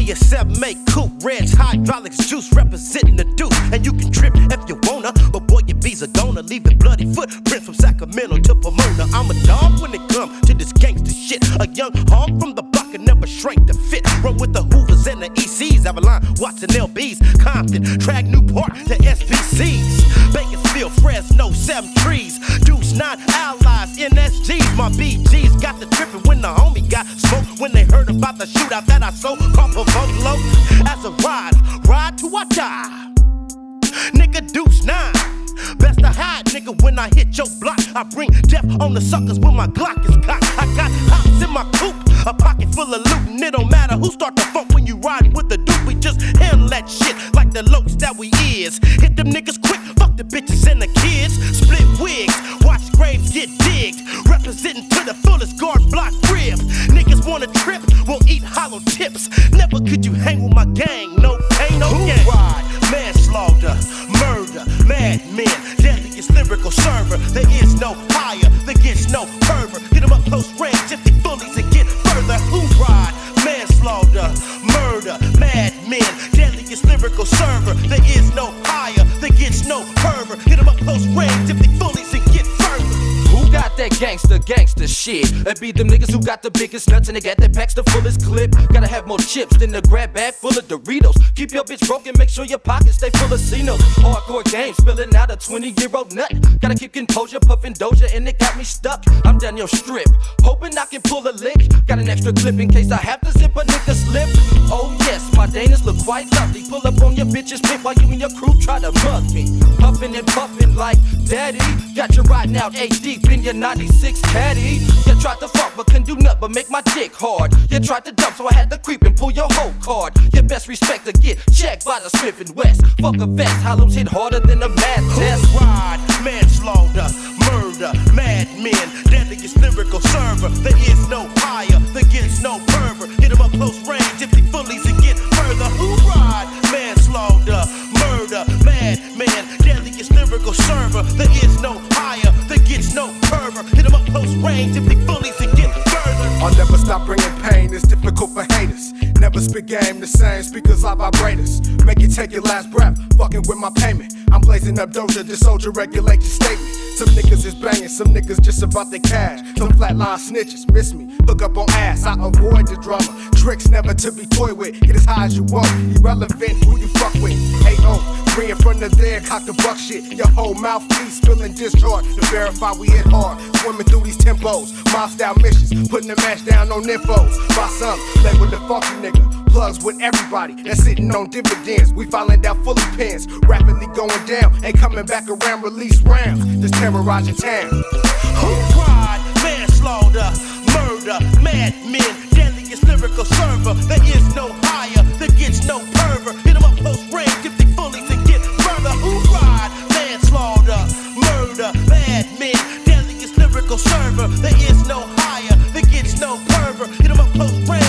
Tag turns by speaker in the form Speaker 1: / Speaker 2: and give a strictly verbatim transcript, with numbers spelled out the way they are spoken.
Speaker 1: me a seven eight coupe, Reg hydraulics juice representing the deuce. And you can trip if you wanna, but boy, your bees are gonna leave a bloody footprint from Sacramento to Pomona. I'm a dog when it comes to this gangster shit. A young hog from the block and never shrank to fit. Run with the Hoovers and the E Cs, Avalon, Watson, L Bs, Compton, Drag Newport, the S P Cs, Bakersfield, Fresno, seven trees, Deuce nine allies, N S Gs. My B Gs got the trippin' when the homie got smoked. When they heard about the shootout that I so called provoked low. As a ride, ride till I die. Nigga Deuce nine. Best to hide, nigga, when I hit your block. I bring death on the suckers when my Glock is cocked. I got hops in my coupe, a pocket full of loot, and it don't matter who start the funk when you ride with the dude. We just handle that shit like the lokes that we is. Hit them niggas quick, fuck the bitches and the kids. Split wigs, watch graves get digged. Representing to the fullest, guard block rib. Niggas wanna trip, won't eat hollow tips. Never could you hang with my gang, no pain, no gain. Ride, manslaughter, murder, madmen, deadliest lyrical server. There is no higher, there gets no further. Get them up close range, if they fullies and get further. Who ride, manslaughter, murder, madmen, deadliest lyrical server. There is no higher, there gets no further. Get them up close range, if they fullies and get further.
Speaker 2: Who got that gangster, gangster shit? It be them niggas who got the biggest nuts and they got that packs the fullest clip. Gotta have more chips than the grab bag full of Doritos. Keep your bitch broken, make sure your pockets stay full of C-notes. Hardcore game, spilling out a twenty-year-old nut. Gotta keep composure, puffin' Doja, and it got me stuck. I'm down your strip, hoping I can pull a lick. Got an extra clip in case I have to zip a nigga slip. Oh yes, my Danas look quite lovely. Pull up on your bitch's pit while you and your crew try to mug me. Puffin' and puffin' like daddy. Got you riding out eight deep in your ninety-six caddy. You tried to fuck but couldn't do nothing but make my dick hard. You tried to dump so I had to creep and pull your whole card. Your best respect to get checked by the Smith and West. Fuck a vest, hollows hit harder than a math test.
Speaker 1: Ride, manslaughter, murder, madmen, deadliest lyrical server. There is no higher, there gets no further. Hit them up close range, if they fullies and get further. Who ride, manslaughter, murder, madmen, deadliest lyrical server. There is no higher, there gets no further. Hit them up close range, if they fullies and get further.
Speaker 3: I'll never stop bringing pain, it's difficult for haters. Never spit game the same, speakers like vibrators. Make you take your last breath, fucking with my payment. I'm blazing up Doja, just soldier regulate your statement. Some niggas is banging, some niggas just about their cash. Some flatline snitches, miss me, hook up on ass. I avoid the drama, tricks never to be toyed with. Get as high as you want, irrelevant who you fuck with. A O, three in front of there, cock the buck shit. Your whole mouthpiece spilling discharge to verify we hit hard. Swimming through these tempos, mob style missions, putting the match down on infos. By some, play with the funky nigga. Plugs with everybody that's sitting on dividends. We filing down fully pins, rapidly going down, ain't coming back around, release rounds, just terrorizing town.
Speaker 1: Who ride, manslaughter, murder, madmen, deadliest lyrical server. There is no higher, there gets no further. Hit them up close range, if they fullies and get further. Who ride, manslaughter, murder, madmen, deadliest lyrical server. There is no higher, there gets no further. Hit them up close range.